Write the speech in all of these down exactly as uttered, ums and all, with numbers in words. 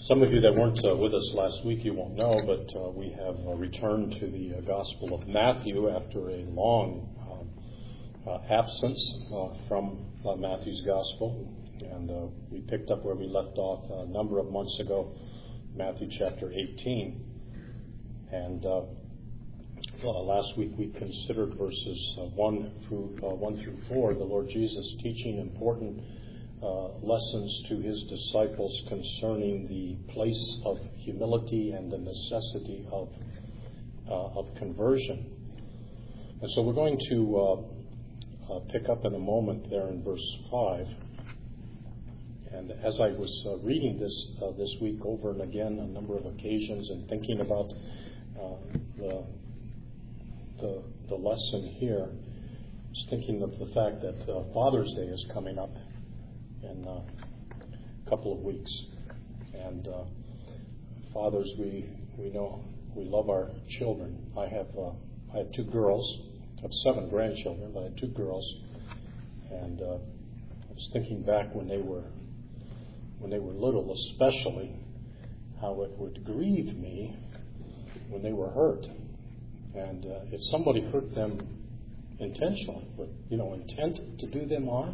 Some of you that weren't uh, with us last week, you won't know, but uh, we have uh, returned to the uh, Gospel of Matthew after a long uh, uh, absence uh, from uh, Matthew's Gospel. And uh, we picked up where we left off a number of months ago, Matthew chapter eighteen. And uh, well, last week we considered verses uh, one through uh, one through four, the Lord Jesus teaching important Uh, lessons to his disciples concerning the place of humility and the necessity of uh, of conversion. And so we're going to uh, uh, pick up in a moment there in verse five. And as I was uh, reading this uh, this week over and again, a number of occasions, and thinking about uh, the, the the lesson here, I was thinking of the fact that uh, Father's Day is coming up in uh, a couple of weeks. And uh, fathers, we we know we love our children. I have uh, I have two girls. I have seven grandchildren, but I have two girls. And uh, I was thinking back when they were when they were little, especially how it would grieve me when they were hurt. And uh, if somebody hurt them intentionally, with you know intent to do them harm,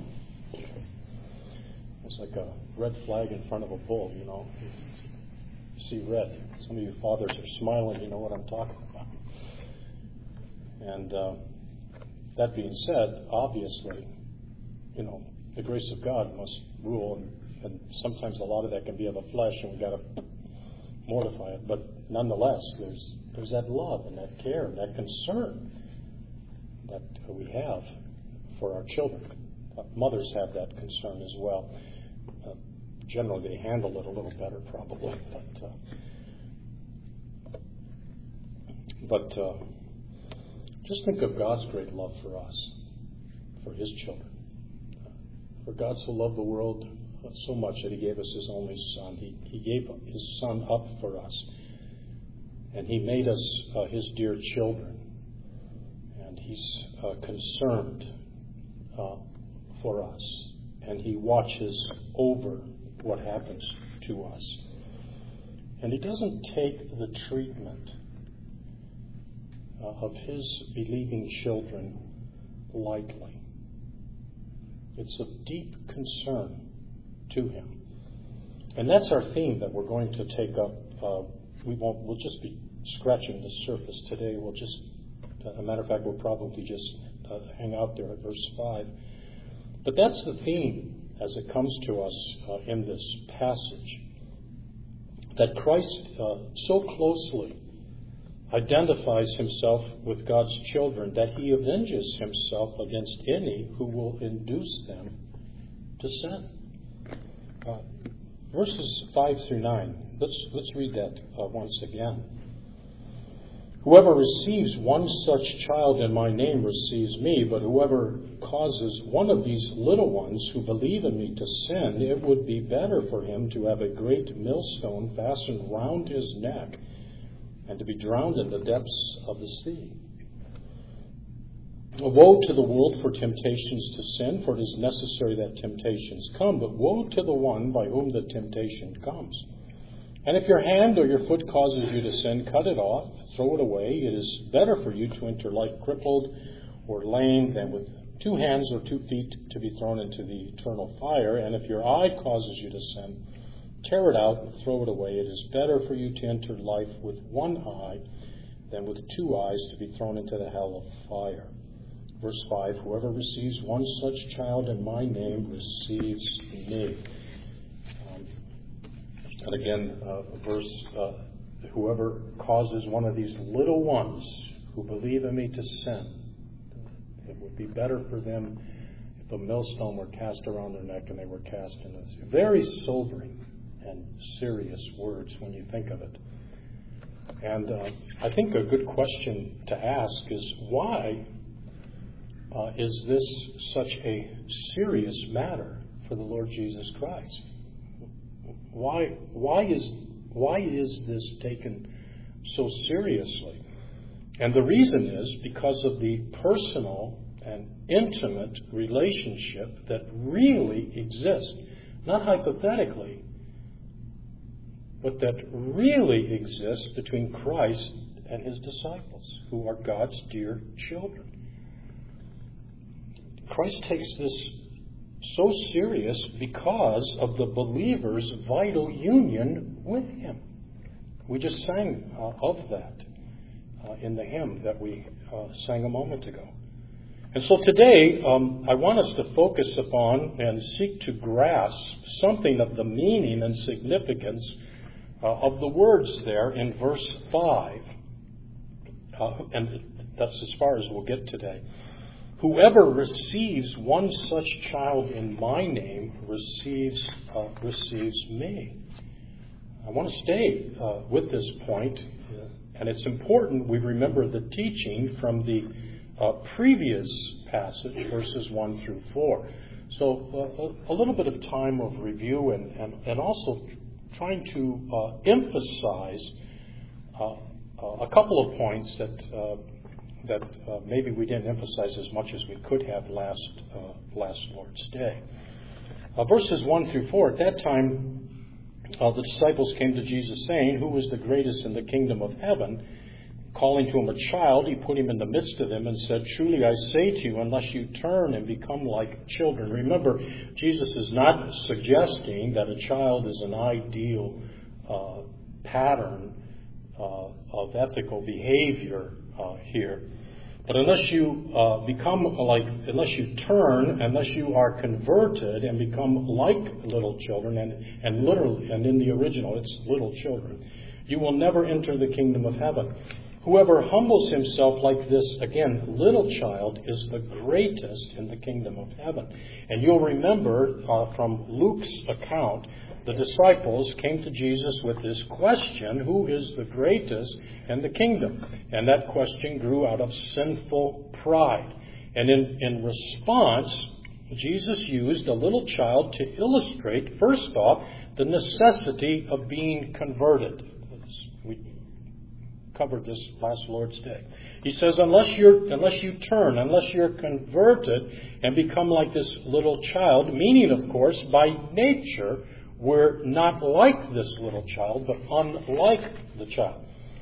it's like a red flag in front of a bull, you know. You see red. Some of you fathers are smiling, you know what I'm talking about. And uh, that being said, obviously, you know, the grace of God must rule, and, and sometimes a lot of that can be of the flesh, and we've got to mortify it. But nonetheless, there's there's that love and that care and that concern that we have for our children. Uh, mothers have that concern as well. Uh, generally, they handle it a little better, probably. But, uh, but uh, just think of God's great love for us, for His children. Uh, for God so loved the world uh, so much that He gave us His only Son. He, he gave His Son up for us. And He made us uh, His dear children. And He's uh, concerned uh, for us, and He watches over what happens to us. And He doesn't take the treatment uh, of His believing children lightly. It's of deep concern to Him. And that's our theme that we're going to take up. Uh, we won't, we'll just be scratching the surface today. We'll just, as a matter of fact, we'll probably just uh, hang out there at verse five. But that's the theme as it comes to us uh, in this passage, that Christ uh, so closely identifies Himself with God's children that He avenges Himself against any who will induce them to sin. Uh, verses five through nine, let's, let's read that uh, once again. Whoever receives one such child in my name receives me, but whoever causes one of these little ones who believe in me to sin, it would be better for him to have a great millstone fastened round his neck and to be drowned in the depths of the sea. Woe to the world for temptations to sin, for it is necessary that temptations come, but woe to the one by whom the temptation comes. And if your hand or your foot causes you to sin, cut it off, throw it away. It is better for you to enter life crippled or lame than with two hands or two feet to be thrown into the eternal fire. And if your eye causes you to sin, tear it out and throw it away. It is better for you to enter life with one eye than with two eyes to be thrown into the hell of fire. Verse five, whoever receives one such child in my name receives me. And again, uh, verse, uh, whoever causes one of these little ones who believe in me to sin, it would be better for them if a millstone were cast around their neck and they were cast in the sea. Very sobering and serious words when you think of it. And uh, I think a good question to ask is, why uh, is this such a serious matter for the Lord Jesus Christ? Why why is why is this taken so seriously? And the reason is because of the personal and intimate relationship that really exists, not hypothetically, but that really exists between Christ and his disciples, who are God's dear children. Christ takes this so serious because of the believer's vital union with him. We just sang uh, of that uh, in the hymn that we uh, sang a moment ago. And so today, um, I want us to focus upon and seek to grasp something of the meaning and significance uh, of the words there in verse five. Uh, and that's as far as we'll get today. Whoever receives one such child in my name receives uh, receives me. I want to stay uh, with this point, uh, and it's important we remember the teaching from the uh, previous passage, verses one through four. So uh, a little bit of time of review and, and, and also trying to uh, emphasize uh, a couple of points that uh, that uh, maybe we didn't emphasize as much as we could have last uh, last Lord's Day. Uh, verses one through four, at that time uh, the disciples came to Jesus saying, "Who is the greatest in the kingdom of heaven?" Calling to him a child, he put him in the midst of them and said, "Truly I say to you, unless you turn and become like children." Remember, Jesus is not suggesting that a child is an ideal uh, pattern uh, of ethical behavior uh, here. But unless you uh, become like, unless you turn, unless you are converted and become like little children, and, and literally, and in the original, it's little children, you will never enter the kingdom of heaven. Whoever humbles himself like this, again, little child, is the greatest in the kingdom of heaven. And you'll remember uh, from Luke's account, the disciples came to Jesus with this question, who is the greatest in the kingdom? And that question grew out of sinful pride. And in, in response, Jesus used a little child to illustrate, first off, the necessity of being converted. We covered this last Lord's Day. He says, unless you're, unless you turn, unless you're converted and become like this little child, meaning, of course, by nature, we're not like this little child, but unlike the child.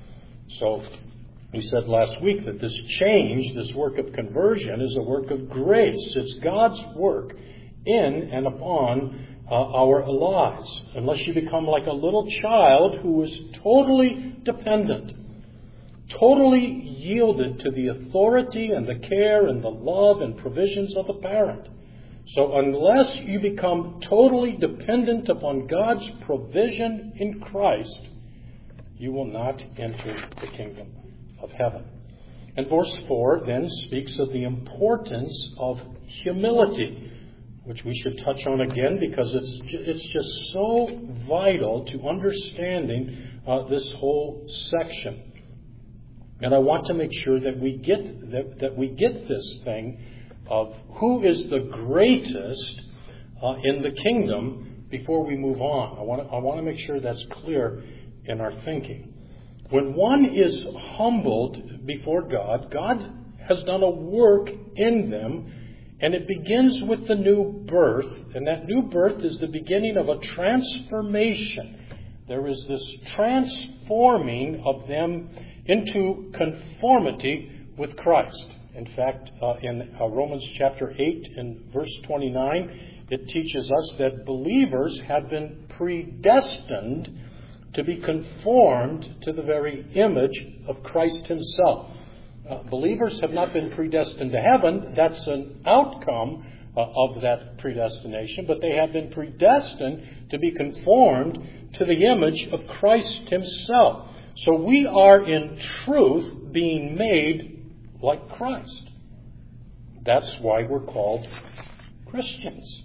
So we said last week that this change, this work of conversion, is a work of grace. It's God's work in and upon uh, our lives. Unless you become like a little child who is totally dependent, totally yielded to the authority and the care and the love and provisions of a parent. So unless you become totally dependent upon God's provision in Christ, you will not enter the kingdom of heaven. And verse four then speaks of the importance of humility, which we should touch on again because it's it's just so vital to understanding uh, this whole section. And I want to make sure that we get that, that we get this thing of who is the greatest uh, in the kingdom before we move on. I want to, I want to make sure that's clear in our thinking. When one is humbled before God, God has done a work in them, and it begins with the new birth. And that new birth is the beginning of a transformation. There is this transforming of them into conformity with Christ. In fact, uh, in uh, Romans chapter eight and verse twenty-nine, it teaches us that believers have been predestined to be conformed to the very image of Christ himself. Uh, believers have not been predestined to heaven. That's an outcome uh, of that predestination. But they have been predestined to be conformed to the image of Christ himself. So we are in truth being made like Christ. That's why we're called Christians.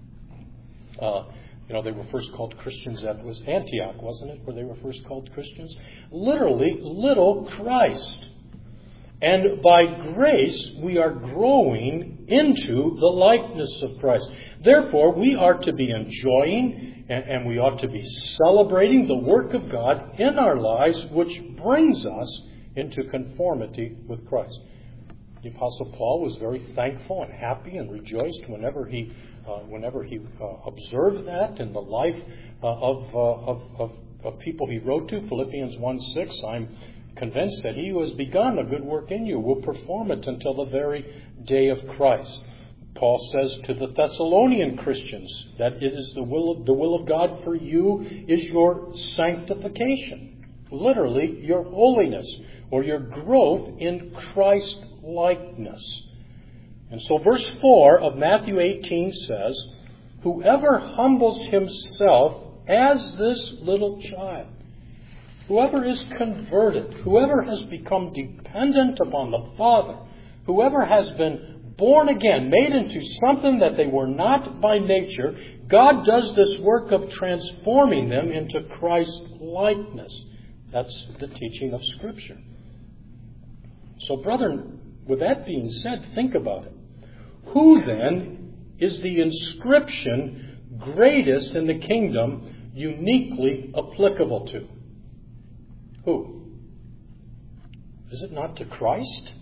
Uh, you know, they were first called Christians at was Antioch, wasn't it, where they were first called Christians? Literally, little Christ. And by grace, we are growing into the likeness of Christ. Therefore, we are to be enjoying and, and we ought to be celebrating the work of God in our lives, which brings us into conformity with Christ. The Apostle Paul was very thankful and happy and rejoiced whenever he, uh, whenever he uh, observed that in the life uh, of, uh, of, of of people he wrote to, Philippians one six, I'm convinced that he who has begun a good work in you will perform it until the very day of Christ. Paul says to the Thessalonian Christians that it is the will of, the will of God for you is your sanctification. Literally, your holiness or your growth in Christ likeness. And so verse four of Matthew eighteen says, whoever humbles himself as this little child, whoever is converted, whoever has become dependent upon the Father, whoever has been born again, made into something that they were not by nature, God does this work of transforming them into Christ likeness. That's the teaching of Scripture. So, brethren, with that being said, think about it. Who then is the inscription greatest in the kingdom uniquely applicable to? Who? Is it not to Christ?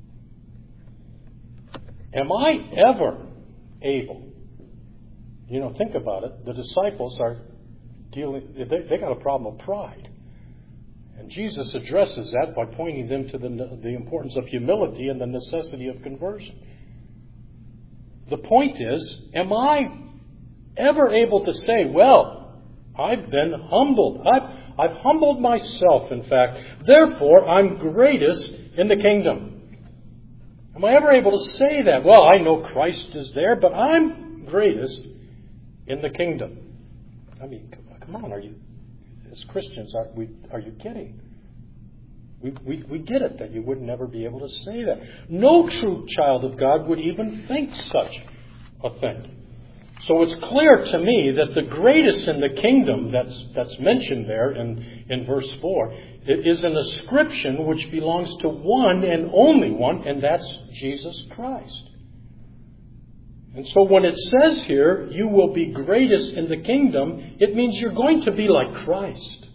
Am I ever able? You know, think about it. The disciples are dealing, they, they got a problem of pride. And Jesus addresses that by pointing them to the, the importance of humility and the necessity of conversion. The point is, am I ever able to say, well, I've been humbled. I've, I've humbled myself, in fact. Therefore, I'm greatest in the kingdom. Am I ever able to say that? Well, I know Christ is there, but I'm greatest in the kingdom. I mean, come on, are you, as Christians, are we, are you kidding? We, we, we get it that you would never be able to say that. No true child of God would even think such a thing. So it's clear to me that the greatest in the kingdom that's, that's mentioned there in, in verse four is an ascription which belongs to one and only one, and that's Jesus Christ. And so when it says here, you will be greatest in the kingdom, it means you're going to be like Christ.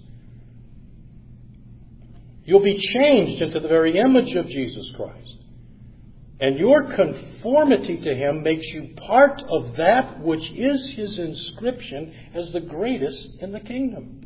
You'll be changed into the very image of Jesus Christ. And your conformity to Him makes you part of that which is His inscription as the greatest in the kingdom.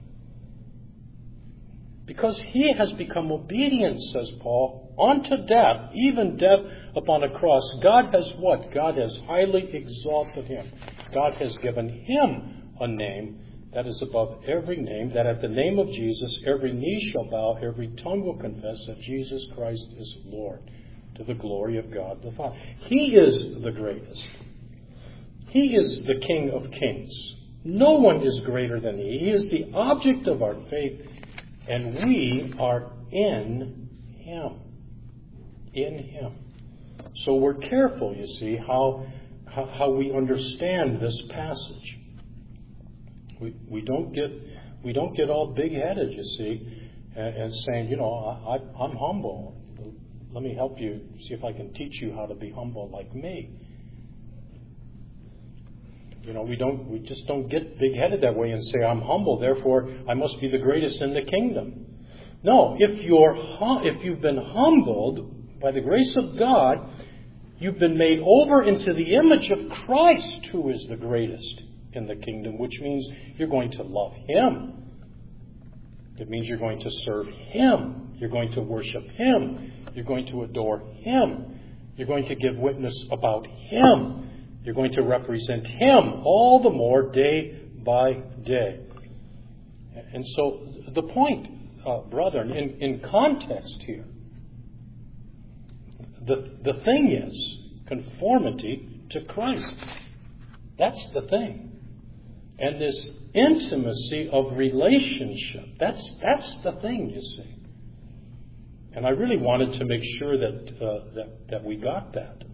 Because He has become obedient, says Paul, unto death, even death upon a cross. God has what? God has highly exalted Him. God has given Him a name that is above every name, that at the name of Jesus every knee shall bow, every tongue will confess that Jesus Christ is Lord, to the glory of God the Father. He is the greatest. He is the King of kings. No one is greater than He. He is the object of our faith, and we are in Him. In Him. So we're careful, you see, how, how, how we understand this passage. We, we don't get we don't get all big-headed, you see, and, and saying, you know, I, I, I'm humble. Let me help you, see if I can teach you how to be humble like me. You know, we don't we just don't get big-headed that way and say, I'm humble, therefore I must be the greatest in the kingdom. No, if you're if you've been humbled by the grace of God, you've been made over into the image of Christ, who is the greatest in the kingdom, which means you're going to love Him. It means you're going to serve Him. You're going to worship Him. You're going to adore Him. You're going to give witness about Him. You're going to represent Him all the more day by day. And so the point, uh, brethren, in, in context here, the, the thing is conformity to Christ. That's the thing. And this intimacy of relationship, that's that's the thing, you see. And I really wanted to make sure that uh, that, that we got that.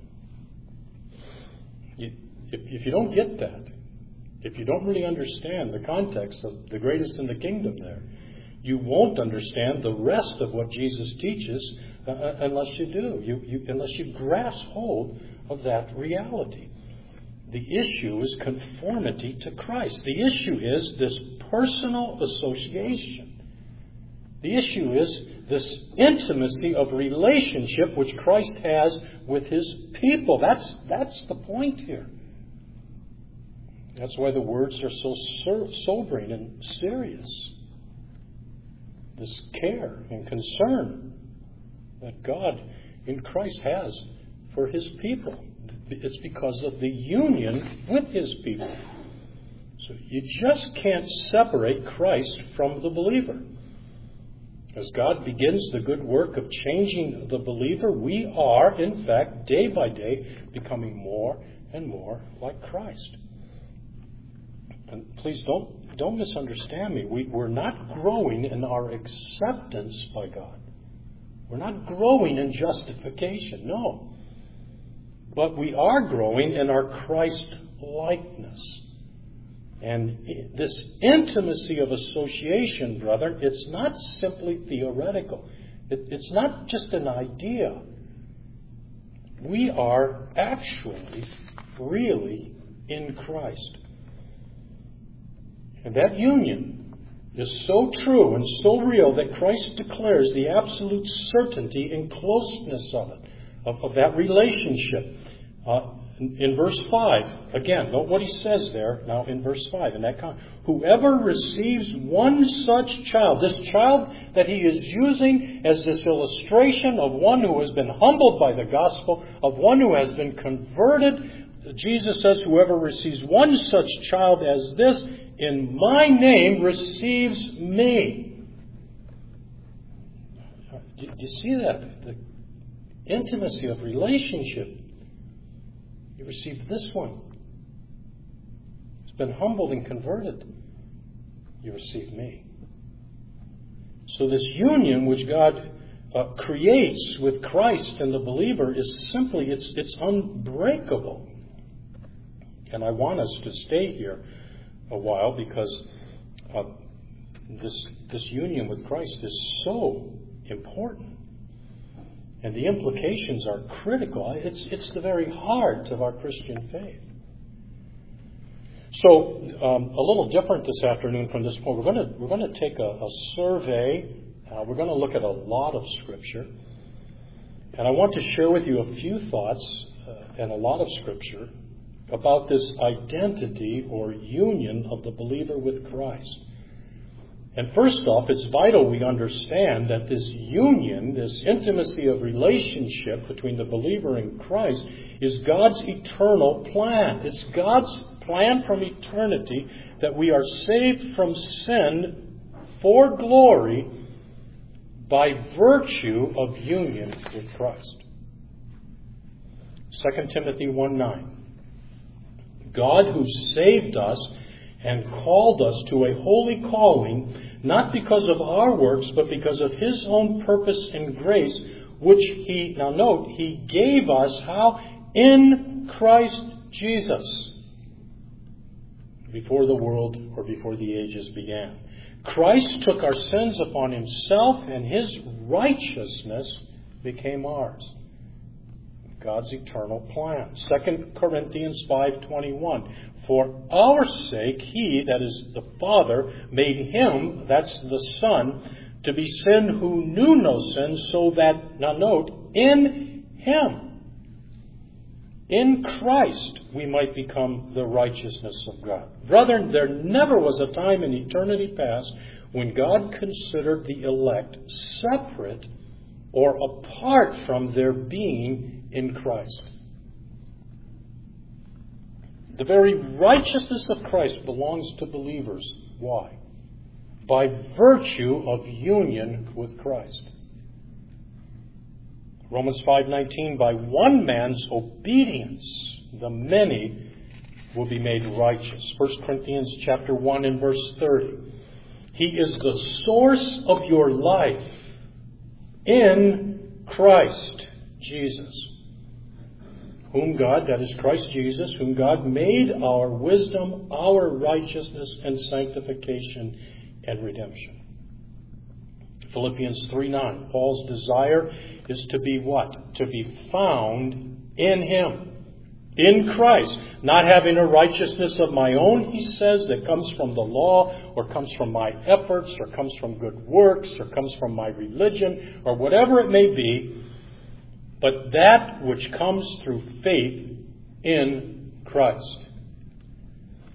You, if, if you don't get that, if you don't really understand the context of the greatest in the kingdom there, you won't understand the rest of what Jesus teaches uh, unless you do, you, you, unless you grasp hold of that reality. The issue is conformity to Christ. The issue is this personal association. The issue is this intimacy of relationship which Christ has with His people. That's, that's the point here. That's why the words are so sobering and serious. this care and concern that God in Christ has for His people. It's because of the union with His people. So you just can't separate Christ from the believer. As God begins the good work of changing the believer, we are, in fact, day by day, becoming more and more like Christ. And please don't, don't misunderstand me. We, we're not growing in our acceptance by God. We're not growing in justification, no. But we are growing in our Christ-likeness. And this intimacy of association, brother, it's not simply theoretical. It, it's not just an idea. We are actually, really in Christ. And that union is so true and so real that Christ declares the absolute certainty and closeness of it, of, of that relationship. Uh, in, in verse five, again, note what he says there now in verse five. In that con- whoever receives one such child, this child that he is using as this illustration of one who has been humbled by the gospel, of one who has been converted, Jesus says, whoever receives one such child as this, in my name receives me. Do you see that? The intimacy of relationship. You receive this one. He's been humbled and converted. You receive me. So this union which God uh, creates with Christ and the believer is simply, it's, it's unbreakable. And I want us to stay here a while because uh, this this union with Christ is so important, and the implications are critical. It's it's the very heart of our Christian faith. So um, a little different this afternoon from this point. We're going to we're going to take a, a survey. Uh, we're going to look at a lot of Scripture, and I want to share with you a few thoughts uh, and a lot of Scripture about this identity or union of the believer with Christ. And first off, it's vital we understand that this union, this intimacy of relationship between the believer and Christ is God's eternal plan. It's God's plan from eternity that we are saved from sin for glory by virtue of union with Christ. Second Timothy one nine. God who saved us and called us to a holy calling, not because of our works, but because of His own purpose and grace, which He, now note, He gave us how? In Christ Jesus, before the world or before the ages began. Christ took our sins upon Himself, and His righteousness became ours. God's eternal plan. Second Corinthians five twenty-one. For our sake, He, that is the Father, made Him, that's the Son, to be sin who knew no sin, so that, now note, in Him, in Christ, we might become the righteousness of God. Brethren, there never was a time in eternity past when God considered the elect separate or apart from their being in Christ. The very righteousness of Christ belongs to believers. Why? By virtue of union with Christ. Romans five nineteen, by one man's obedience, the many will be made righteous. First Corinthians chapter one and verse thirty. He is the source of your life in Christ Jesus, whom God, that is Christ Jesus, whom God made our wisdom, our righteousness, and sanctification and redemption. Philippians three nine, Paul's desire is to be what? To be found in Him, in Christ. Not having a righteousness of my own, he says, that comes from the law, or comes from my efforts, or comes from good works, or comes from my religion, or whatever it may be, but that which comes through faith in Christ.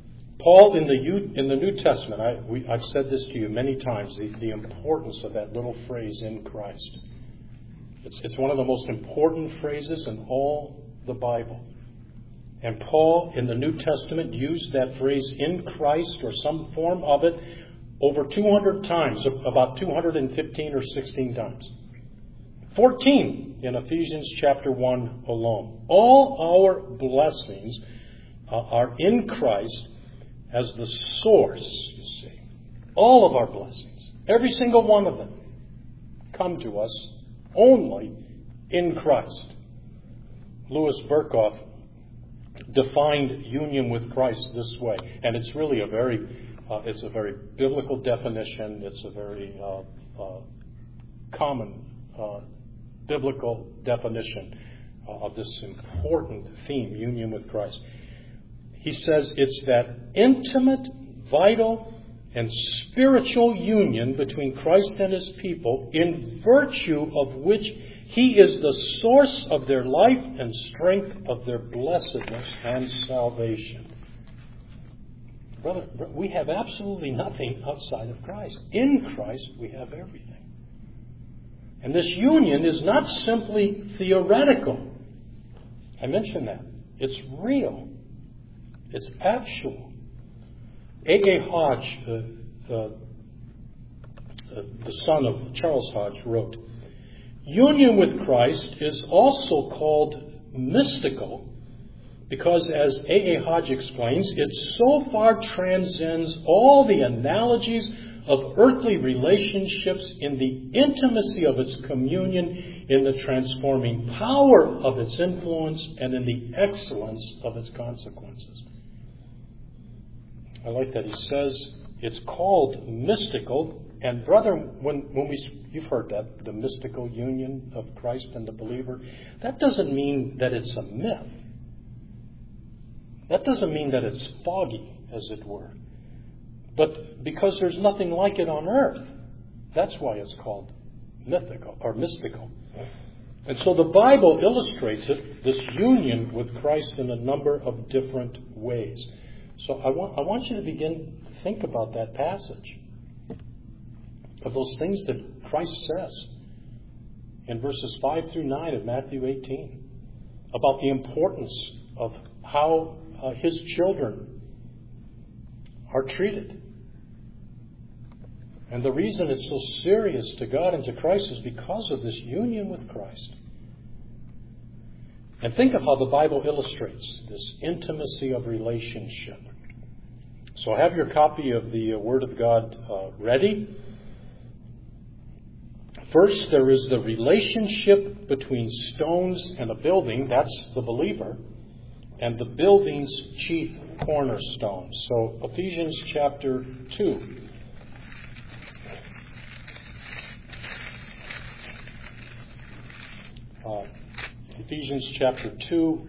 Paul, in the in the New Testament, I, we, I've said this to you many times, the, the importance of that little phrase, in Christ. It's, it's one of the most important phrases in all the Bible. And Paul, in the New Testament, used that phrase, in Christ, or some form of it, over two hundred times, about two hundred fifteen or sixteen times. fourteen in Ephesians chapter one alone. All our blessings uh, are in Christ as the source, you see. All of our blessings, every single one of them, come to us only in Christ. Louis Berkhoff defined union with Christ this way, and it's really a very, uh, it's a very biblical definition. It's a very uh, uh, common uh, biblical definition uh, of this important theme, union with Christ. He says it's that intimate, vital, and spiritual union between Christ and His people, in virtue of which He is the source of their life and strength of their blessedness and salvation. Brother, we have absolutely nothing outside of Christ. In Christ, we have everything. And this union is not simply theoretical. I mentioned that. It's real. It's actual. A A Hodge, the, the, the son of Charles Hodge, wrote, union with Christ is also called mystical because, as A A Hodge explains, it so far transcends all the analogies of earthly relationships in the intimacy of its communion, in the transforming power of its influence, and in the excellence of its consequences. I like that he says it's called mystical. And brother, when, when we, you've heard that, the mystical union of Christ and the believer, that doesn't mean that it's a myth. That doesn't mean that it's foggy, as it were. But because there's nothing like it on earth, that's why it's called mythical or mystical. And so the Bible illustrates it, this union with Christ, in a number of different ways. So I want, I want you to begin to think about that passage, of those things that Christ says in verses five through nine of Matthew eighteen, about the importance of how uh, His children are treated. And the reason it's so serious to God and to Christ is because of this union with Christ. And think of how the Bible illustrates this intimacy of relationship. So have your copy of the Word of God uh, ready. First, there is the relationship between stones and a building. That's the believer. And the building's chief cornerstone. So Ephesians chapter two. Uh, Ephesians chapter two,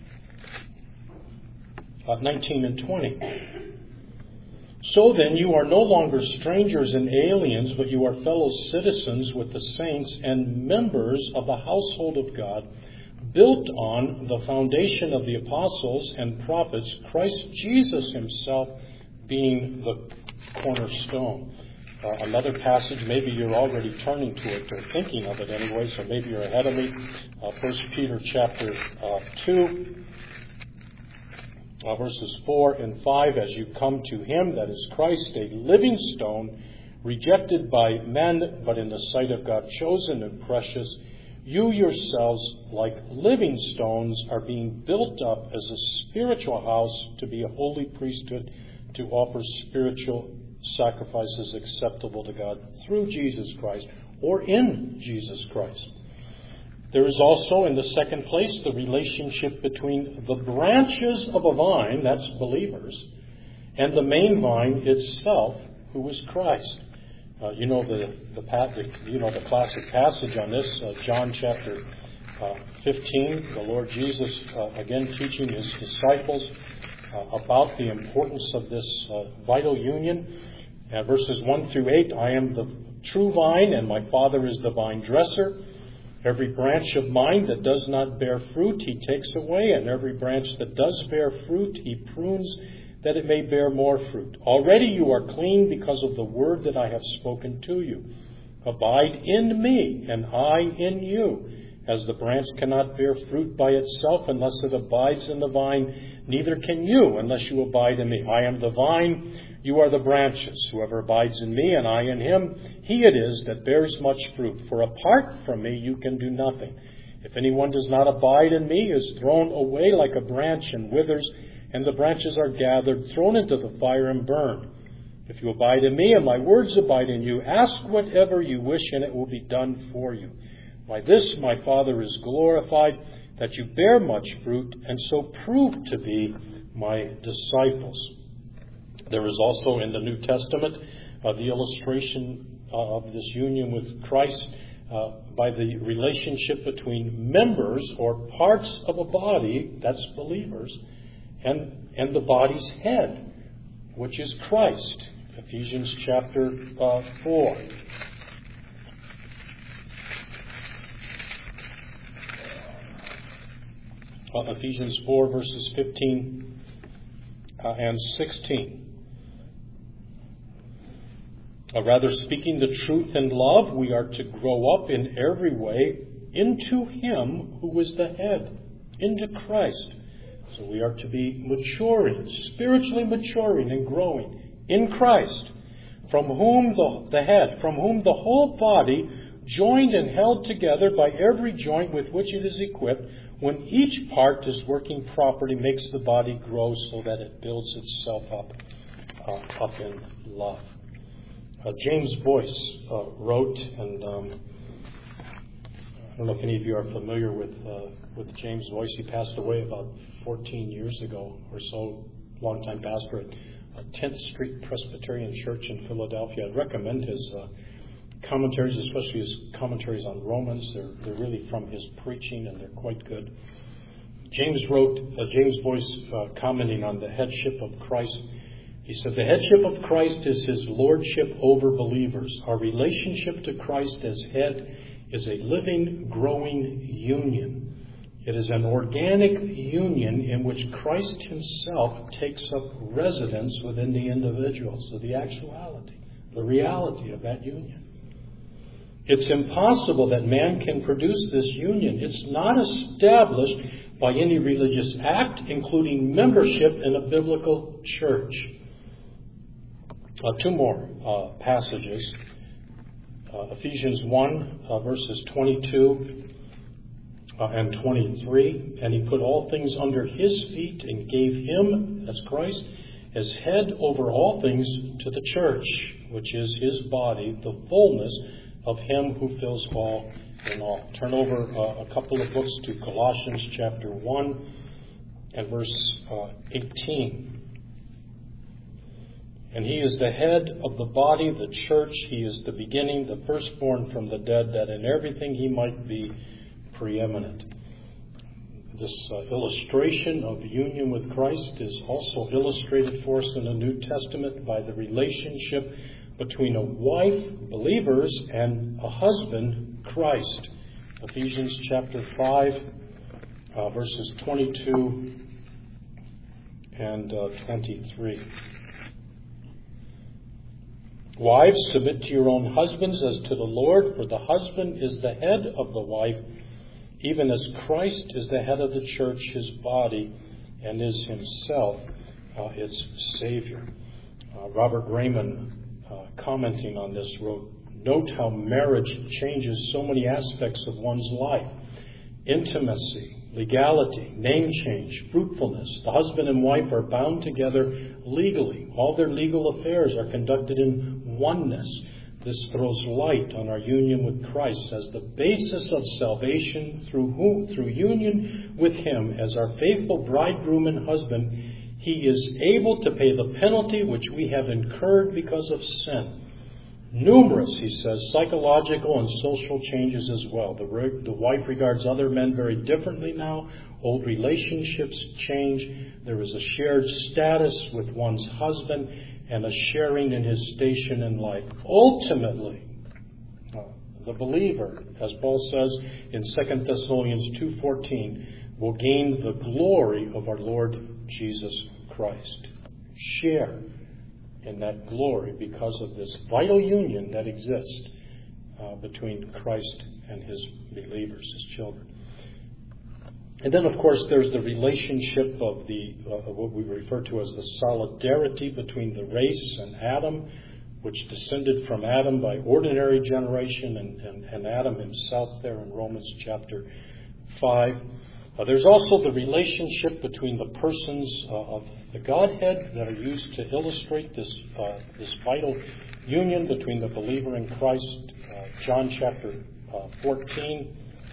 uh, nineteen and twenty. So then you are no longer strangers and aliens, but you are fellow citizens with the saints and members of the household of God, built on the foundation of the apostles and prophets, Christ Jesus Himself being the cornerstone. Uh, another passage, maybe you're already turning to it or thinking of it anyway, so maybe you're ahead of me. Uh, First Peter chapter uh, two, uh, verses four and five. As you come to Him, that is Christ, a living stone, rejected by men, but in the sight of God chosen and precious, you yourselves, like living stones, are being built up as a spiritual house to be a holy priesthood, to offer spiritual sacrifices acceptable to God through Jesus Christ, or in Jesus Christ. There is also, in the second place, the relationship between the branches of a vine, that's believers, and the main vine itself, who is Christ. Uh, you know the the you know the classic passage on this, uh, John chapter uh, fifteen. The Lord Jesus uh, again teaching His disciples uh, about the importance of this uh, vital union. Uh, verses one through eight, I am the true vine, and my Father is the vine dresser. Every branch of mine that does not bear fruit, He takes away, and every branch that does bear fruit, He prunes, that it may bear more fruit. Already you are clean because of the word that I have spoken to you. Abide in me, and I in you. As the branch cannot bear fruit by itself unless it abides in the vine, neither can you unless you abide in me. I am the vine, you are the branches. Whoever abides in me and I in him, he it is that bears much fruit. For apart from me you can do nothing. If anyone does not abide in me, he is thrown away like a branch and withers, and the branches are gathered, thrown into the fire and burned. If you abide in me and my words abide in you, ask whatever you wish and it will be done for you. By this my Father is glorified, that you bear much fruit and so prove to be my disciples. There is also in the New Testament uh, the illustration uh, of this union with Christ uh, by the relationship between members or parts of a body, that's believers, and, and the body's head, which is Christ. Ephesians chapter uh, four. Uh, Ephesians four, verses fifteen uh, and sixteen. Uh, rather, speaking the truth in love, we are to grow up in every way into Him who is the head, into Christ. So we are to be maturing, spiritually maturing and growing in Christ, from whom the, the head, from whom the whole body, joined and held together by every joint with which it is equipped, when each part is working properly, makes the body grow so that it builds itself up, uh, up in love. Uh, James Boyce uh, wrote, and um, I don't know if any of you are familiar with uh, with James Boyce. He passed away about fourteen years ago or so, longtime pastor at tenth Street Presbyterian Church in Philadelphia. I'd recommend his uh, commentaries, especially his commentaries on Romans. They're, they're really from his preaching, and they're quite good. James wrote, uh, James Boyce uh, commenting on the headship of Christ, he said, the headship of Christ is his lordship over believers. Our relationship to Christ as head is a living, growing union. It is an organic union in which Christ himself takes up residence within the individual. So the actuality, the reality of that union. It's impossible that man can produce this union. It's not established by any religious act, including membership in a biblical church. Uh, two more uh, passages. Uh, Ephesians one, uh, verses twenty-two uh, and twenty-three. And he put all things under his feet and gave him, as Christ, as head over all things to the church, which is his body, the fullness of him who fills all in all. Turn over uh, a couple of books to Colossians chapter one and verse uh, eighteen. And he is the head of the body, the church. He is the beginning, the firstborn from the dead, that in everything he might be preeminent. This uh, illustration of union with Christ is also illustrated for us in the New Testament by the relationship between a wife, believers, and a husband, Christ. Ephesians chapter five, uh, verses twenty-two and uh, twenty-three. Wives, submit to your own husbands as to the Lord, for the husband is the head of the wife, even as Christ is the head of the church, his body, and is himself uh, its Savior. Uh, Robert Raymond, uh, commenting on this, wrote, note how marriage changes so many aspects of one's life. Intimacy, legality, name change, fruitfulness. The husband and wife are bound together legally. All their legal affairs are conducted in oneness. This throws light on our union with Christ as the basis of salvation, through whom, through union with him as our faithful bridegroom and husband, he is able to pay the penalty which we have incurred because of sin. Numerous, he says, psychological and social changes as well. The, re- the wife regards other men very differently now. Old relationships change. There is a shared status with one's husband and a sharing in his station in life. Ultimately, uh, the believer, as Paul says in Second Thessalonians two fourteen, will gain the glory of our Lord Jesus Christ. share in that glory because of this vital union that exists uh, between Christ and his believers, his children. And then, of course, there's the relationship of the uh, what we refer to as the solidarity between the race and Adam, which descended from Adam by ordinary generation, and, and, and Adam himself there in Romans chapter five. Uh, there's also the relationship between the persons uh, of the Godhead that are used to illustrate this uh, this vital union between the believer in Christ. Uh, John chapter uh, fourteen.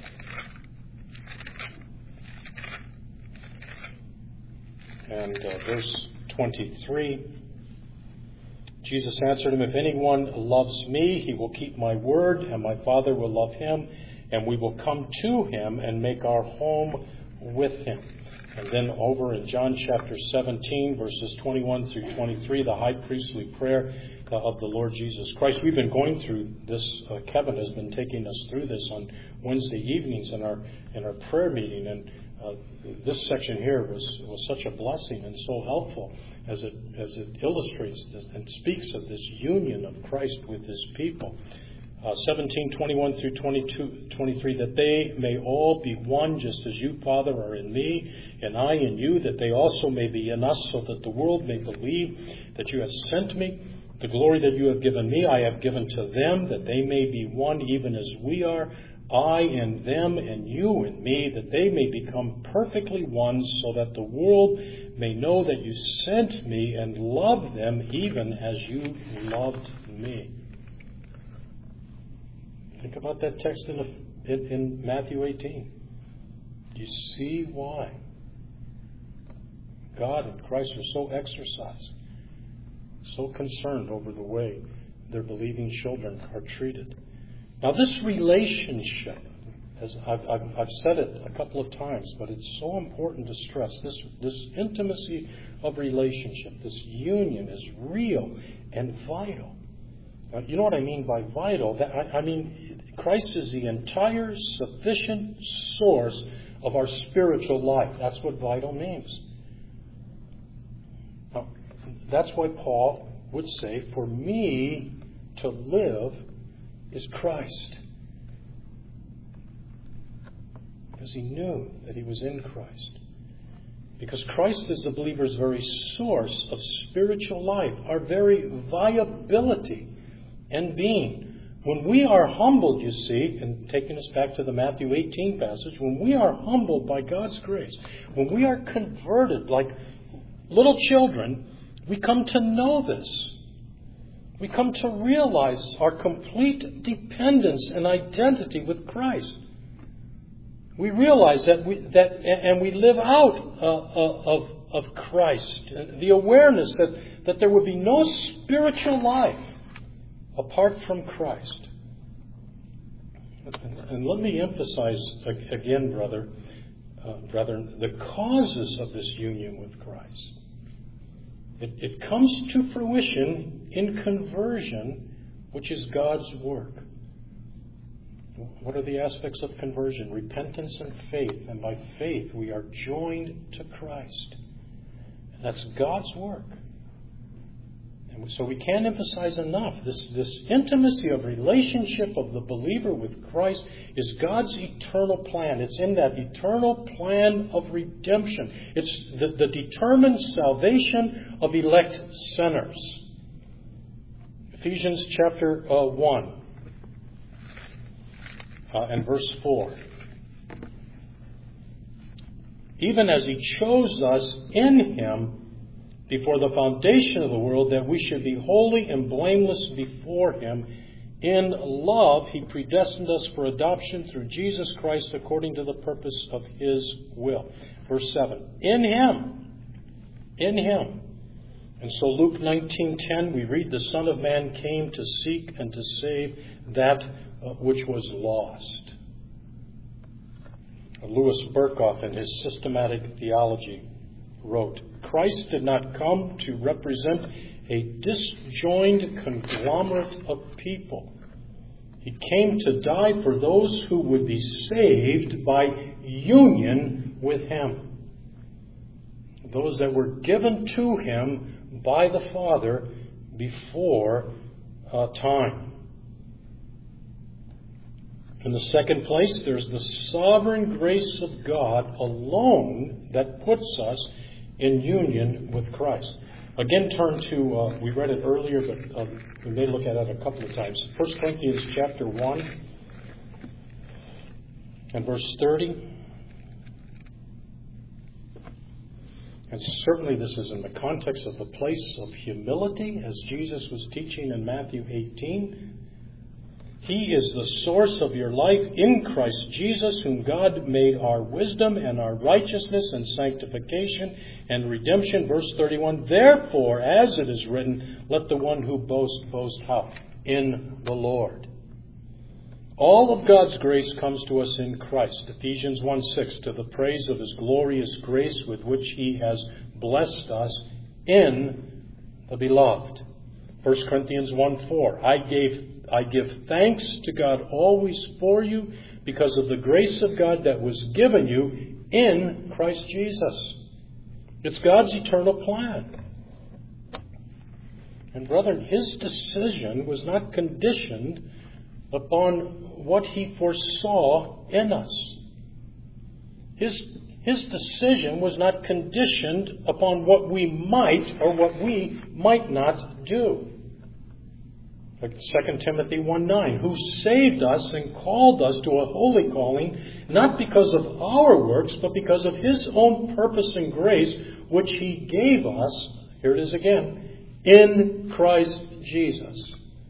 And uh, verse twenty-three, Jesus answered him, "If anyone loves me, he will keep my word, and my Father will love him, and we will come to him and make our home with him." And then over in John chapter seventeen, verses twenty-one through twenty-three, the high priestly prayer uh, of the Lord Jesus Christ. We've been going through this. Uh, Kevin has been taking us through this on Wednesday evenings in our in our prayer meeting, and Uh, this section here was, was such a blessing and so helpful as it as it illustrates this and speaks of this union of Christ with his people. Uh, seventeen, twenty-one through twenty-two, twenty-three, that they may all be one, just as you, Father, are in me, and I in you, that they also may be in us, so that the world may believe that you have sent me. The glory that you have given me, I have given to them, that they may be one, even as we are. I in them and you in me, that they may become perfectly one, so that the world may know that you sent me and loved them even as you loved me. Think about that text in, in, in Matthew eighteen. Do you see why God and Christ are so exercised, so concerned over the way their believing children are treated? Now, this relationship, as I've, I've, I've said it a couple of times, but it's so important to stress, this, this intimacy of relationship, this union is real and vital. Now, you know what I mean by vital? That, I, I mean, Christ is the entire sufficient source of our spiritual life. That's what vital means. Now, that's why Paul would say, for me to live is Christ. Because he knew that he was in Christ. Because Christ is the believer's very source of spiritual life, our very viability and being. When we are humbled, you see, and taking us back to the Matthew eighteen passage, when we are humbled by God's grace, when we are converted like little children, we come to know this. We come to realize our complete dependence and identity with Christ. We realize that we that and we live out uh, of of Christ. The awareness that, that there would be no spiritual life apart from Christ. And let me emphasize again, brother, uh, brethren, the causes of this union with Christ. It, it comes to fruition in conversion, which is God's work. What are the aspects of conversion? Repentance and faith. And by faith we are joined to Christ. And that's God's work. And so we can't emphasize enough. This, this intimacy of relationship of the believer with Christ is God's eternal plan. It's in that eternal plan of redemption. It's the, the determined salvation of elect sinners. Ephesians chapter uh, one uh, and verse four. Even as he chose us in him before the foundation of the world, that we should be holy and blameless before him. In love, he predestined us for adoption through Jesus Christ according to the purpose of his will. Verse seven. In him. In him. And so Luke nineteen ten, we read, the Son of Man came to seek and to save that uh, which was lost. Louis Berkhoff, in his systematic theology, wrote, Christ did not come to represent a disjoined conglomerate of people. He came to die for those who would be saved by union with him. Those that were given to him by the Father before uh, time. In the second place, there's the sovereign grace of God alone that puts us in union with Christ. Again, turn to, uh, we read it earlier, but uh, we may look at it a couple of times. First Corinthians chapter one and verse thirty. And certainly this is in the context of a place of humility, as Jesus was teaching in Matthew eighteen. He is the source of your life in Christ Jesus, whom God made our wisdom and our righteousness and sanctification and redemption. Verse thirty-one, therefore, as it is written, let the one who boasts boast how? In the Lord. All of God's grace comes to us in Christ. Ephesians one six, to the praise of His glorious grace with which He has blessed us in the Beloved. First Corinthians one four, I gave I give thanks to God always for you because of the grace of God that was given you in Christ Jesus. It's God's eternal plan. And brethren, His decision was not conditioned upon what He foresaw in us. His, his decision was not conditioned upon what we might or what we might not do. Second Timothy one nine, who saved us and called us to a holy calling, not because of our works, but because of His own purpose and grace, which He gave us, here it is again, in Christ Jesus,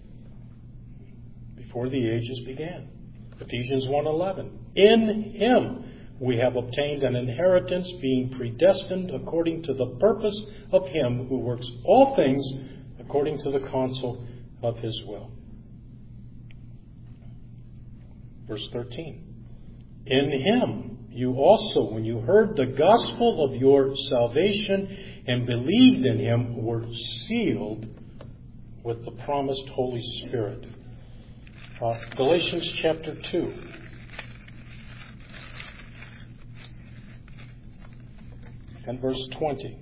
before the ages began. Ephesians one eleven, in Him we have obtained an inheritance, being predestined according to the purpose of Him who works all things according to the counsel of His will. Verse thirteen. In Him you also, when you heard the gospel of your salvation and believed in Him, were sealed with the promised Holy Spirit. Uh, Galatians chapter two. And verse twenty.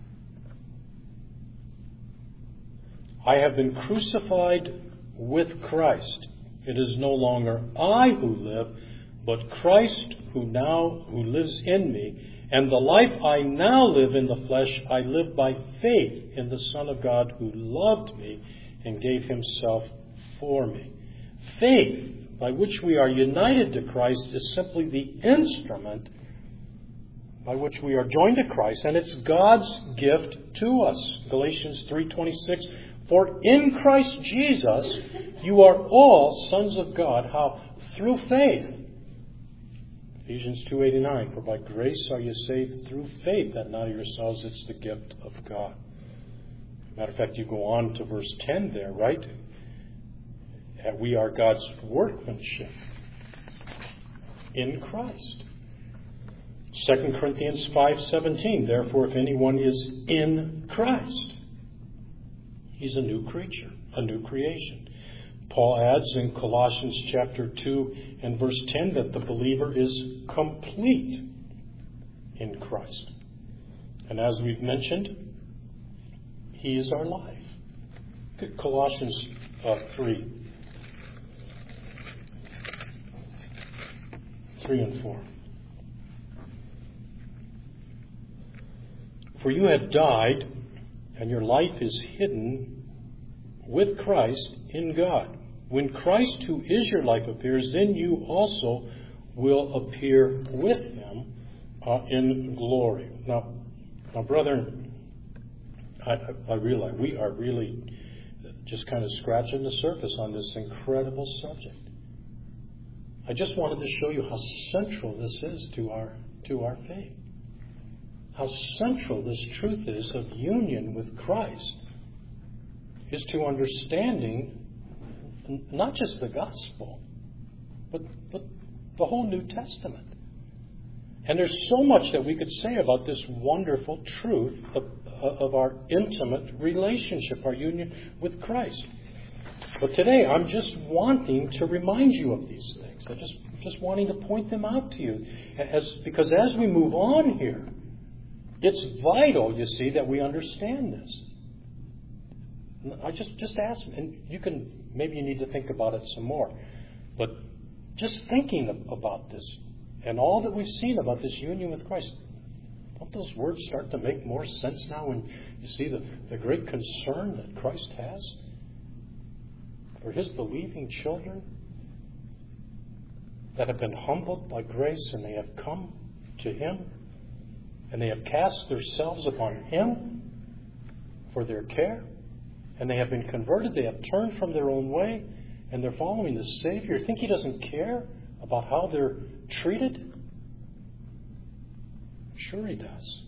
I have been crucified with Christ. It is no longer I who live, but Christ who now who lives in me. And the life I now live in the flesh, I live by faith in the Son of God who loved me and gave Himself for me. Faith, by which we are united to Christ, is simply the instrument by which we are joined to Christ, and it's God's gift to us. Galatians three twenty-six. For in Christ Jesus you are all sons of God. How? Through faith. Ephesians two eighty-nine. For by grace are you saved through faith, that not of yourselves, it's the gift of God. Matter of fact, you go on to verse ten there, right? That we are God's workmanship in Christ. Second Corinthians five seventeen. Therefore, if anyone is in Christ, he's a new creature, a new creation. Paul adds in Colossians chapter two and verse ten that the believer is complete in Christ. And as we've mentioned, He is our life. Colossians uh, three. three and four. For you have died, and your life is hidden with Christ in God. When Christ, who is your life, appears, then you also will appear with Him uh, in glory. Now, now, brethren, I, I realize we are really just kind of scratching the surface on this incredible subject. I just wanted to show you how central this is to our to our faith. How central this truth is of union with Christ is to understanding not just the gospel, but, but the whole New Testament. And there's so much that we could say about this wonderful truth of, of our intimate relationship, our union with Christ. But today, I'm just wanting to remind you of these things. I just just wanting to point them out to you, as because as we move on here, it's vital, you see, that we understand this. I just, just ask, and you can, maybe you need to think about it some more. But just thinking about this and all that we've seen about this union with Christ, don't those words start to make more sense now when you see the, the great concern that Christ has for His believing children that have been humbled by grace and they have come to Him and they have cast themselves upon Him for their care and they have been converted, they have turned from their own way and they're following the Savior. Think He doesn't care about how they're treated? Sure He does.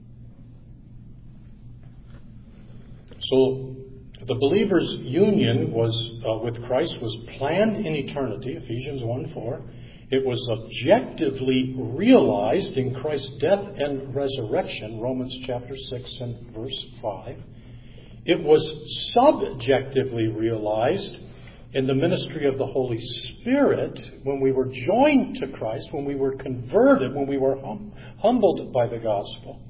So the believer's union was uh, with Christ was planned in eternity, Ephesians one four. It was objectively realized in Christ's death and resurrection, Romans chapter six and verse five. It was subjectively realized in the ministry of the Holy Spirit when we were joined to Christ, when we were converted, when we were hum- humbled by the gospel.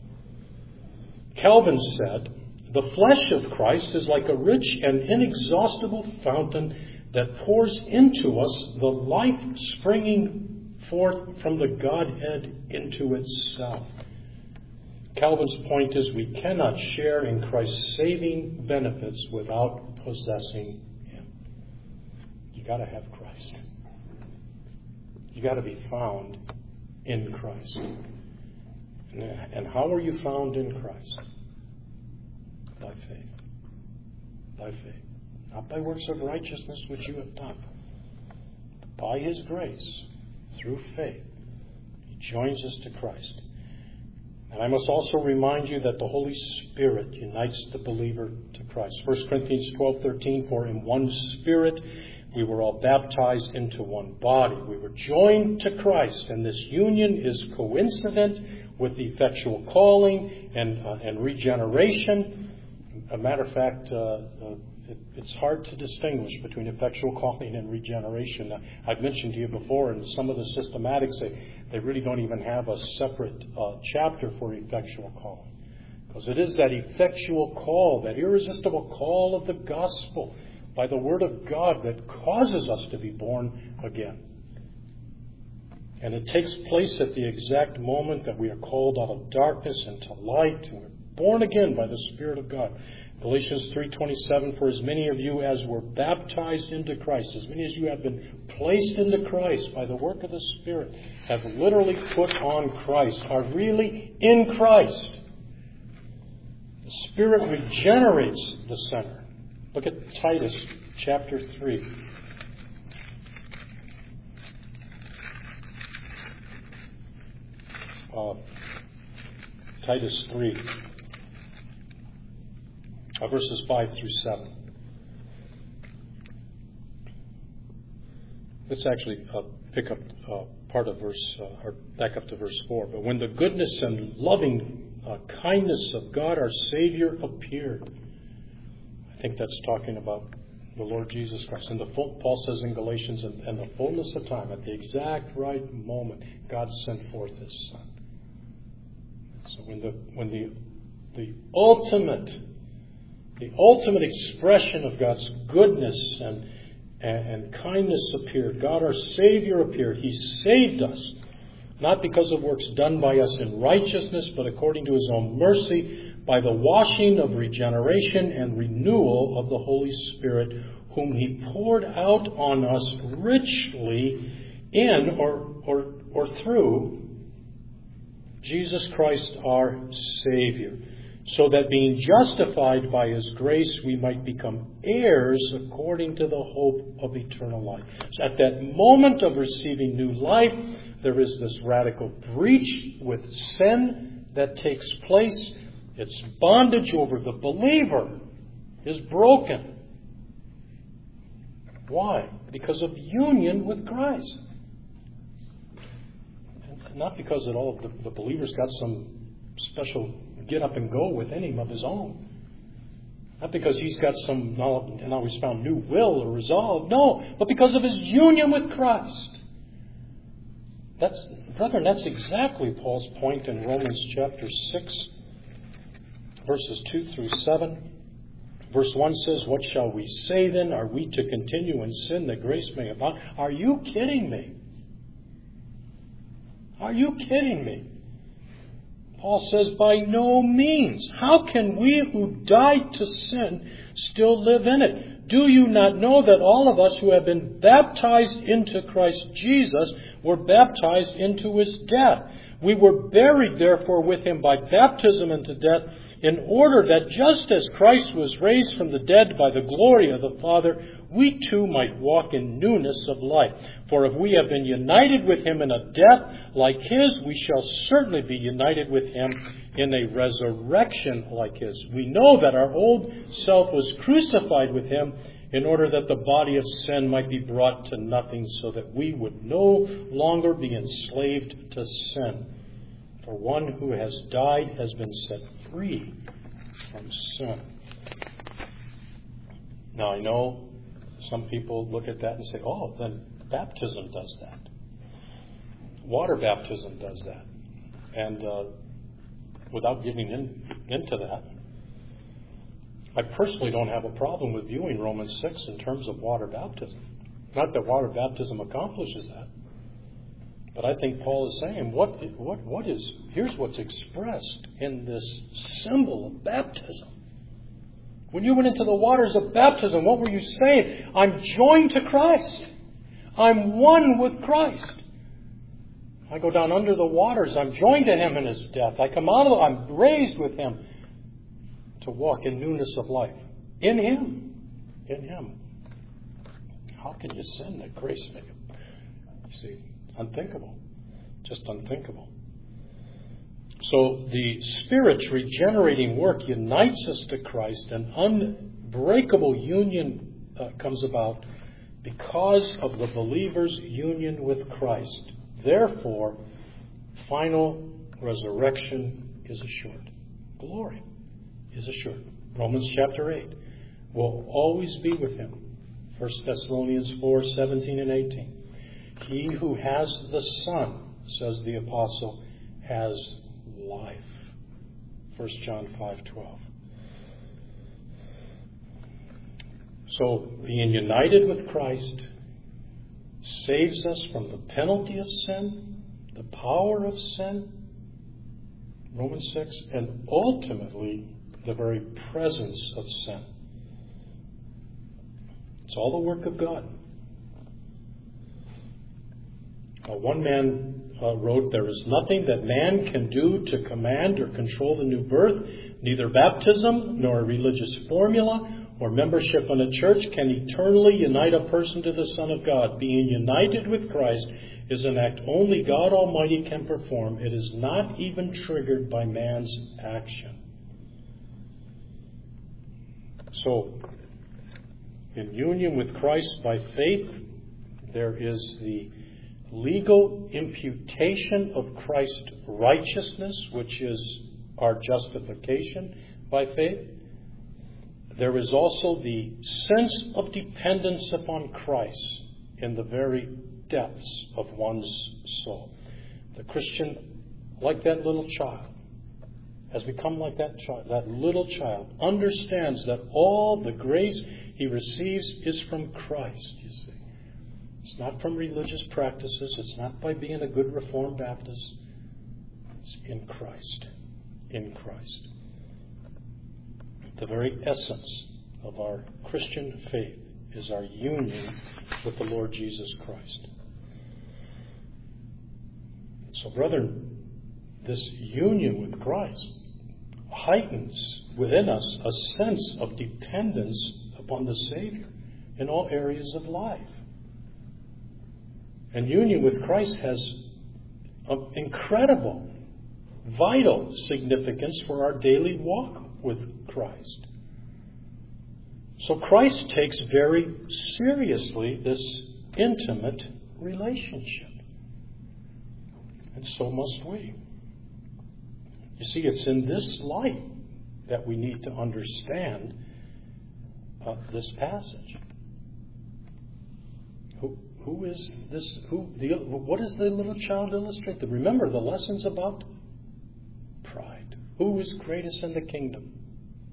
Calvin said, "The flesh of Christ is like a rich and inexhaustible fountain that pours into us the life springing forth from the Godhead into itself." Calvin's point is we cannot share in Christ's saving benefits without possessing Him. You got to have Christ. You got to be found in Christ. And how are you found in Christ? By faith. By faith. Not by works of righteousness which you have done. But by His grace, through faith, He joins us to Christ. And I must also remind you that the Holy Spirit unites the believer to Christ. First Corinthians twelve thirteen, "For in one Spirit we were all baptized into one body." We were joined to Christ, and this union is coincident with the effectual calling and, uh, and regeneration. A matter of fact, uh, uh, it, it's hard to distinguish between effectual calling and regeneration. Uh, I've mentioned to you before, in some of the systematics, they, they really don't even have a separate uh, chapter for effectual calling. Because it is that effectual call, that irresistible call of the gospel by the Word of God that causes us to be born again. And it takes place at the exact moment that we are called out of darkness into light, and we're born again by the Spirit of God. Galatians three twenty-seven, "For as many of you as were baptized into Christ," as many as you have been placed into Christ by the work of the Spirit, have literally put on Christ, are really in Christ. The Spirit regenerates the sinner. Look at Titus chapter three. Uh, Titus three. Uh, verses five through seven. Let's actually uh, pick up uh, part of verse, uh, or back up to verse four. "But when the goodness and loving uh, kindness of God our Savior appeared," I think that's talking about the Lord Jesus Christ. And the full, Paul says in Galatians, and, and the fullness of time, at the exact right moment, God sent forth His Son. So when the when the the ultimate The ultimate expression of God's goodness and, and, and kindness appeared, God our Savior appeared. He saved us, not because of works done by us in righteousness, but according to His own mercy, by the washing of regeneration and renewal of the Holy Spirit, whom He poured out on us richly in or, or, or through Jesus Christ our Savior, so that being justified by His grace, we might become heirs according to the hope of eternal life. So at that moment of receiving new life, there is this radical breach with sin that takes place. Its bondage over the believer is broken. Why? Because of union with Christ. And not because at all the, the believer's got some special get up and go within him of his own. Not because he's got some, now, now he's found new will or resolve. No, but because of his union with Christ. That's, brethren, that's exactly Paul's point in Romans chapter six, verses two through seven. Verse one says, what shall we say then? Are we to continue in sin that grace may abound? Are you kidding me? Are you kidding me? Paul says, by no means. How can we who died to sin still live in it? Do you not know that all of us who have been baptized into Christ Jesus were baptized into His death? We were buried, therefore, with Him by baptism into death, in order that just as Christ was raised from the dead by the glory of the Father, we too might walk in newness of life. For if we have been united with Him in a death like His, we shall certainly be united with Him in a resurrection like His. We know that our old self was crucified with Him in order that the body of sin might be brought to nothing, so that we would no longer be enslaved to sin. For one who has died has been set free from sin. Now I know some people look at that and say, oh, then baptism does that. Water baptism does that. And uh, without getting in, into that, I personally don't have a problem with viewing Romans six in terms of water baptism. Not that water baptism accomplishes that. But I think Paul is saying, what, what, what is, here's what's expressed in this symbol of baptism. When you went into the waters of baptism, what were you saying? I'm joined to Christ. I'm one with Christ. I go down under the waters. I'm joined to Him in His death. I come out of it. I'm raised with Him to walk in newness of life. In Him. In Him. How can you sin that grace may? You see, it's unthinkable. Just unthinkable. So the Spirit's regenerating work unites us to Christ. An unbreakable union uh, comes about because of the believer's union with Christ. Therefore, final resurrection is assured. Glory is assured. Romans chapter eight. We'll always be with Him. First Thessalonians four, seventeen and eighteen. He who has the Son, says the apostle, has life. First John five, twelve. So being united with Christ saves us from the penalty of sin, the power of sin, Romans six, and ultimately the very presence of sin. It's all the work of God. Uh, one man uh, wrote, there is nothing that man can do to command or control the new birth. Neither baptism, nor a religious formula, or membership in a church can eternally unite a person to the Son of God. Being united with Christ is an act only God Almighty can perform. It is not even triggered by man's action. So, in union with Christ by faith, there is the legal imputation of Christ's righteousness, which is our justification by faith. There is also the sense of dependence upon Christ in the very depths of one's soul. The Christian, like that little child, has become like that child. That little child understands that all the grace he receives is from Christ, you see. It's not from religious practices. It's not by being a good Reformed Baptist. It's in Christ. In Christ. The very essence of our Christian faith is our union with the Lord Jesus Christ. So, brethren, this union with Christ heightens within us a sense of dependence upon the Savior in all areas of life. And union with Christ has an incredible, vital significance for our daily walk with Christ. So Christ takes very seriously this intimate relationship. And so must we. You see, it's in this light that we need to understand uh, this passage. Who, who is this? Who? The, what does the little child illustrate? Remember, the lesson's about pride. Who is greatest in the kingdom?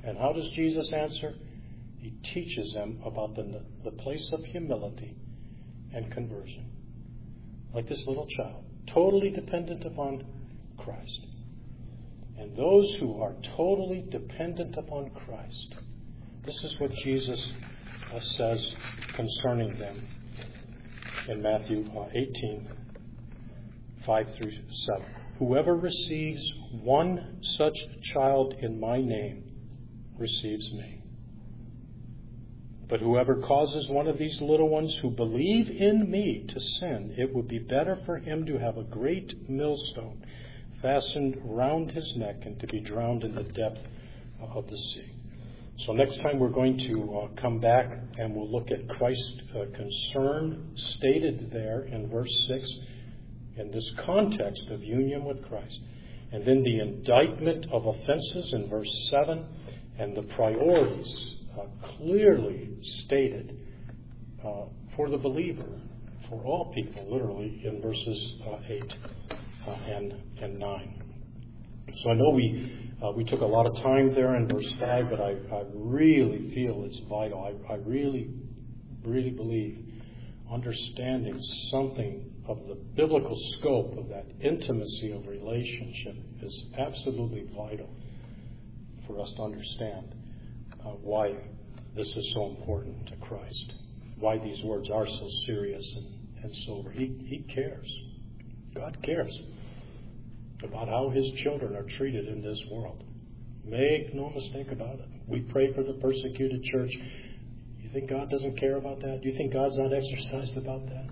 And how does Jesus answer? He teaches them about the, the place of humility and conversion. Like this little child, totally dependent upon Christ. And those who are totally dependent upon Christ, this is what Jesus uh, says concerning them in Matthew uh, eighteen, five through seven. Whoever receives one such child in my name receives me. But whoever causes one of these little ones who believe in me to sin, it would be better for him to have a great millstone fastened round his neck and to be drowned in the depth of the sea. So next time we're going to uh, come back and we'll look at Christ's uh, concern stated there in verse six in this context of union with Christ. And then the indictment of offenses in verse seven and the priorities uh, clearly stated uh, for the believer, for all people, literally, in verses uh, eight uh, and, and nine. So I know we uh, we took a lot of time there in verse five, but I, I really feel it's vital. I, I really, really believe understanding something of the biblical scope of that intimacy of relationship is absolutely vital for us to understand uh, why this is so important to Christ, why these words are so serious and, and sober. He, he cares. God cares about how his children are treated in this world. Make no mistake about it. We pray for the persecuted church. You think God doesn't care about that? Do you think God's not exercised about that?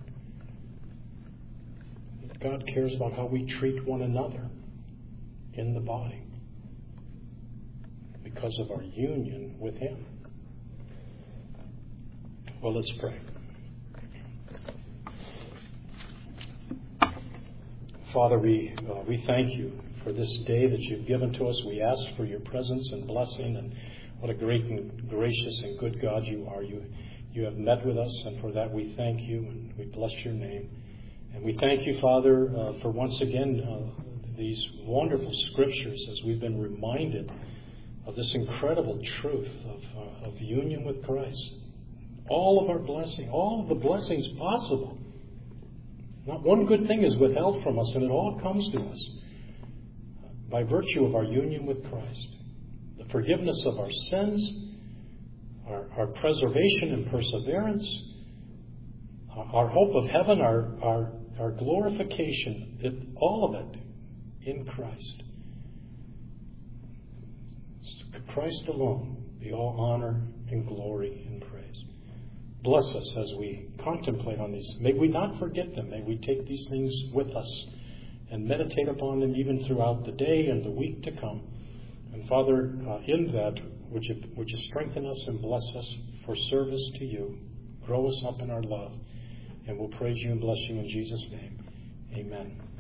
God cares about how we treat one another in the body because of our union with him. Well, let's pray. Father, we uh, we thank you for this day that you've given to us. We ask for your presence and blessing, and what a great and gracious and good God you are. You you have met with us, and for that we thank you, and we bless your name. And we thank you, Father, uh, for once again uh, these wonderful scriptures as we've been reminded of this incredible truth of, uh, of union with Christ. All of our blessing, all of the blessings possible. Not one good thing is withheld from us, and it all comes to us by virtue of our union with Christ. The forgiveness of our sins, our, our preservation and perseverance, our hope of heaven, our, our, our glorification, it, all of it in Christ. Christ alone be all honor and glory and praise. Bless us as we contemplate on these. May we not forget them. May we take these things with us and meditate upon them even throughout the day and the week to come. And Father, uh, in that, would you, would you strengthen us and bless us for service to you. Grow us up in our love. And we'll praise you and bless you in Jesus' name. Amen.